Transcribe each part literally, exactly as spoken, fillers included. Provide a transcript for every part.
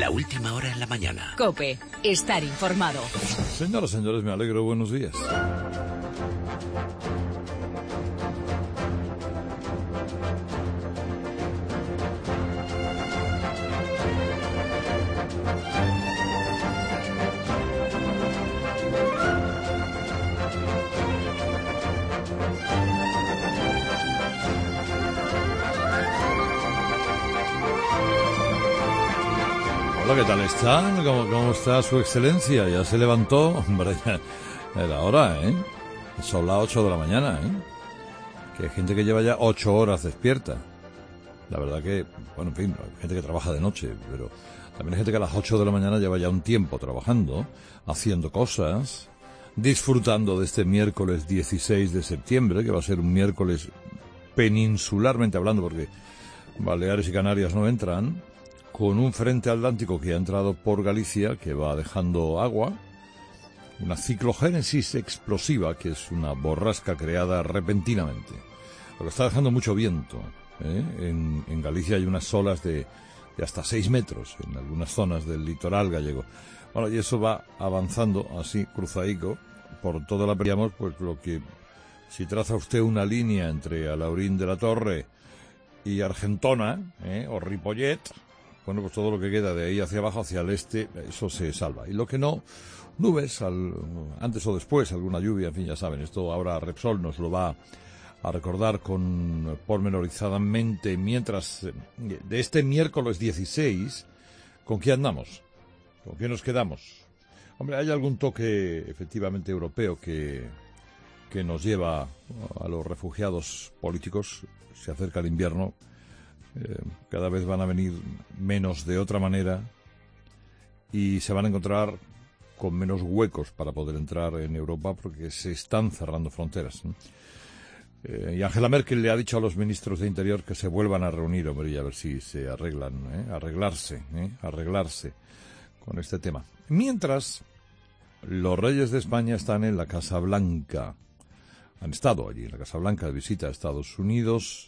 La última hora en la mañana. COPE. Estar informado. Señoras, señores, me alegro. Buenos días. Hola, ¿qué tal están? ¿Cómo, cómo está su excelencia? ¿Ya se levantó? Hombre, ya era hora, ¿eh? Son las ocho de la mañana, ¿eh? Que hay gente que lleva ya ocho horas despierta. La verdad que, bueno, en fin, hay gente que trabaja de noche, pero también hay gente que a las ocho de la mañana lleva ya un tiempo trabajando, haciendo cosas, disfrutando de este miércoles dieciséis de septiembre, que va a ser un miércoles peninsularmente hablando, porque Baleares y Canarias no entran, con un frente atlántico que ha entrado por Galicia, que va dejando agua, una ciclogénesis explosiva, que es una borrasca creada repentinamente. Lo que está dejando mucho viento, ¿eh? En, en Galicia hay unas olas de, de hasta seis metros, en algunas zonas del litoral gallego. Bueno, y eso va avanzando así, cruzadico, por toda la digamos, pues lo que, si traza usted una línea entre Alaurín de la Torre y Argentona, ¿eh? o Ripollet, bueno, pues todo lo que queda de ahí hacia abajo, hacia el este, eso se salva. Y lo que no, nubes, al, antes o después, alguna lluvia, en fin, ya saben, esto ahora Repsol nos lo va a recordar con pormenorizadamente, mientras de este miércoles dieciséis, ¿con qué andamos? ¿Con qué nos quedamos? Hombre, hay algún toque efectivamente europeo que, que nos lleva a los refugiados políticos, se acerca el invierno. Eh, cada vez van a venir menos de otra manera y se van a encontrar con menos huecos para poder entrar en Europa porque se están cerrando fronteras. Eh, y Angela Merkel le ha dicho a los ministros de Interior que se vuelvan a reunir, hombre, y a ver si se arreglan, ¿eh? arreglarse, ¿eh? arreglarse con este tema. Mientras, los reyes de España están en la Casa Blanca. Han estado allí en la Casa Blanca de visita a Estados Unidos,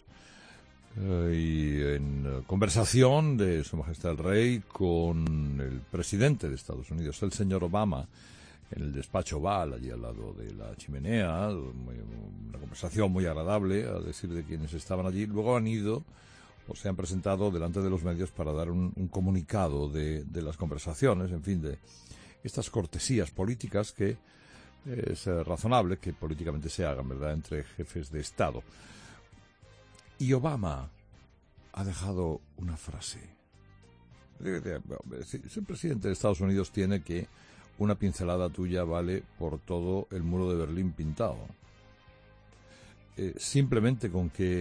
y en conversación de Su Majestad el Rey con el presidente de Estados Unidos, el señor Obama, en el despacho Oval, allí al lado de la chimenea, una conversación muy agradable, a decir de quienes estaban allí. Luego han ido, o se han presentado delante de los medios para dar un, un comunicado de, de las conversaciones, en fin, de estas cortesías políticas que es razonable que políticamente se hagan, ¿verdad?, entre jefes de Estado. Y Obama ha dejado una frase. Si el presidente de Estados Unidos tiene que una pincelada tuya vale por todo el muro de Berlín pintado. Eh, simplemente con que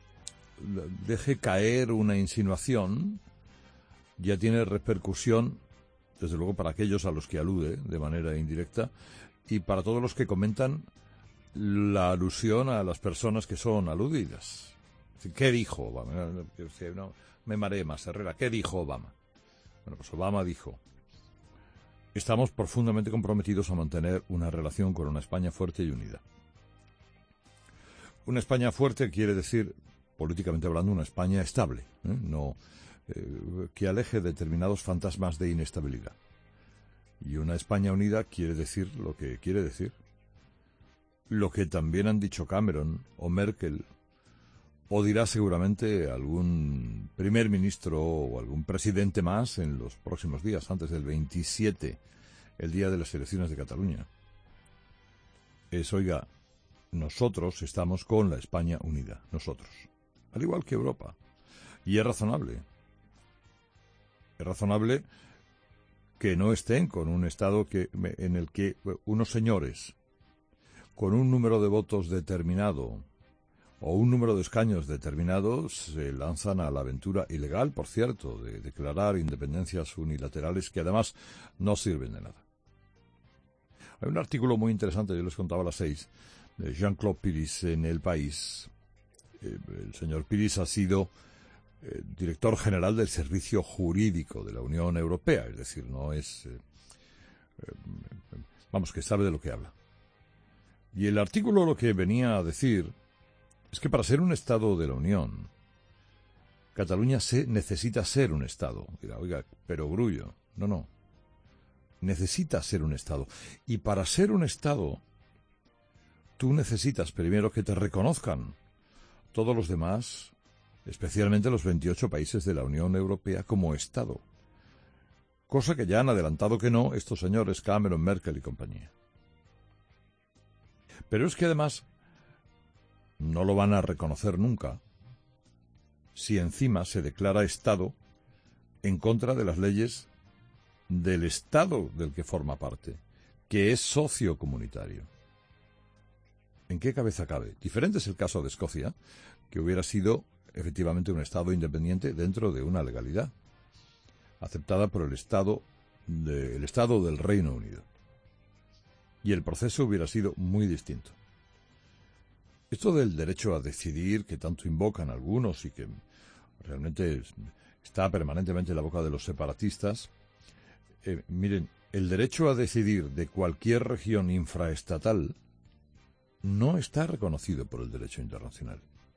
deje caer una insinuación ya tiene repercusión, desde luego para aquellos a los que alude de manera indirecta y para todos los que comentan la alusión a las personas que son aludidas. ¿Qué dijo Obama? No, me mareé más, Herrera. ¿Qué dijo Obama? Bueno, pues Obama dijo: estamos profundamente comprometidos a mantener una relación con una España fuerte y unida. Una España fuerte quiere decir, políticamente hablando, una España estable, ¿eh? no eh, que aleje determinados fantasmas de inestabilidad. Y una España unida quiere decir lo que quiere decir. Lo que también han dicho Cameron o Merkel, o dirá seguramente algún primer ministro o algún presidente más en los próximos días, antes del veintisiete, el día de las elecciones de Cataluña. Es, oiga, nosotros estamos con la España unida, nosotros, al igual que Europa. Y es razonable. Es razonable que no estén con un Estado que, en el que unos señores, con un número de votos determinado, o un número de escaños determinados, se lanzan a la aventura ilegal, por cierto, de declarar independencias unilaterales que además no sirven de nada. Hay un artículo muy interesante, yo les contaba a las seis, de Jean-Claude Piris en El País. Eh, el señor Piris ha sido eh, director general del Servicio Jurídico de la Unión Europea, es decir, no es... Eh, eh, vamos, que sabe de lo que habla. Y el artículo lo que venía a decir es que para ser un Estado de la Unión, Cataluña se necesita ser un Estado. Oiga, oiga, pero Grullo, no, no. Necesita ser un Estado. Y para ser un Estado, tú necesitas primero que te reconozcan todos los demás, especialmente los veintiocho países de la Unión Europea, como Estado. Cosa que ya han adelantado que no estos señores Cameron, Merkel y compañía. Pero es que además no lo van a reconocer nunca si encima se declara Estado en contra de las leyes del Estado del que forma parte, que es socio comunitario. ¿En qué cabeza cabe? Diferente es el caso de Escocia, que hubiera sido efectivamente un Estado independiente dentro de una legalidad, aceptada por el Estado, de, el Estado del Reino Unido. Y el proceso hubiera sido muy distinto. Esto del derecho a decidir, que tanto invocan algunos y que realmente está permanentemente en la boca de los separatistas, eh, miren, el derecho a decidir de cualquier región infraestatal no está reconocido por el derecho internacional.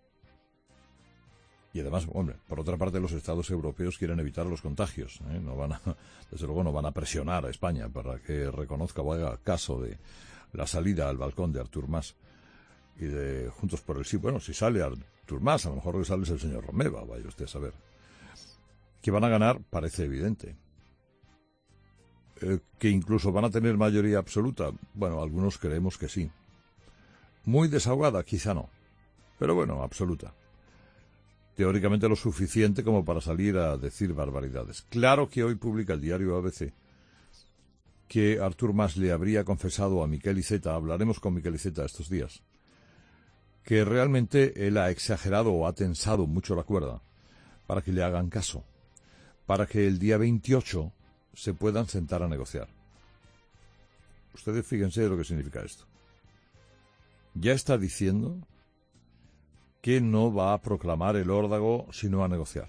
Y además, hombre, por otra parte, los Estados europeos quieren evitar los contagios, ¿eh? No van a, desde luego no van a presionar a España para que reconozca o haga caso de la salida al balcón de Artur Mas y de Juntos por el Sí. Bueno, si sale Artur Mas, a lo mejor lo que sale es el señor Romeva, vaya usted a saber. Que van a ganar parece evidente. Eh, que incluso van a tener mayoría absoluta, bueno, algunos creemos que sí. Muy desahogada, quizá no, pero bueno, absoluta. Teóricamente lo suficiente como para salir a decir barbaridades. Claro que hoy publica el diario A B C que Artur Mas le habría confesado a Miquel Iceta, hablaremos con Miquel Iceta estos días, que realmente él ha exagerado o ha tensado mucho la cuerda para que le hagan caso, para que el día veintiocho se puedan sentar a negociar. Ustedes fíjense de lo que significa esto. Ya está diciendo que no va a proclamar el órdago sino a negociar.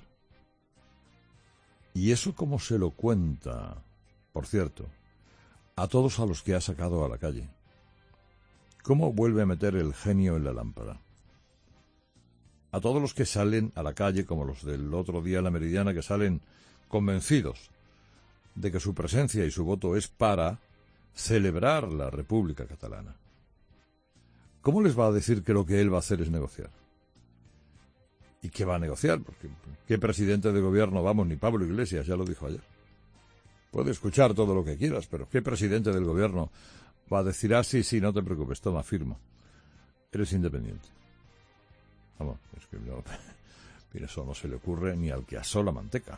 ¿Y eso cómo se lo cuenta, por cierto, a todos a los que ha sacado a la calle? ¿Cómo vuelve a meter el genio en la lámpara? A todos los que salen a la calle, como los del otro día en la Meridiana, que salen convencidos de que su presencia y su voto es para celebrar la República Catalana. ¿Cómo les va a decir que lo que él va a hacer es negociar? ¿Y qué va a negociar? Porque ¿qué presidente de gobierno? Vamos, ni Pablo Iglesias, ya lo dijo ayer. Puede escuchar todo lo que quieras, pero ¿qué presidente del gobierno va a decir, ah, sí, sí, no te preocupes, toma, firma? Eres independiente. Vamos, es que no, mira, eso no se le ocurre ni al que asó la manteca.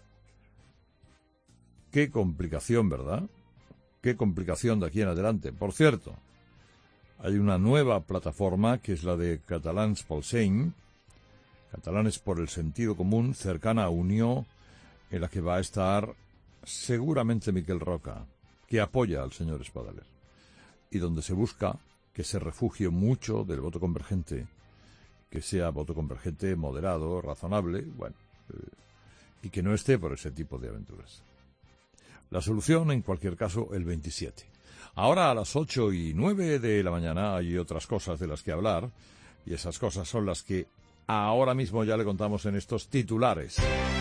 Qué complicación, ¿verdad? Qué complicación de aquí en adelante. Por cierto, hay una nueva plataforma que es la de Catalans pel Seny, Catalanes por el Sentido Común, cercana a Unió, en la que va a estar seguramente Miquel Roca, que apoya al señor Espadaler, y donde se busca que se refugie mucho del voto convergente, que sea voto convergente moderado, razonable, bueno, eh, y que no esté por ese tipo de aventuras. La solución, en cualquier caso, el veintisiete. Ahora a las ocho y nueve de la mañana hay otras cosas de las que hablar, y esas cosas son las que ahora mismo ya le contamos en estos titulares.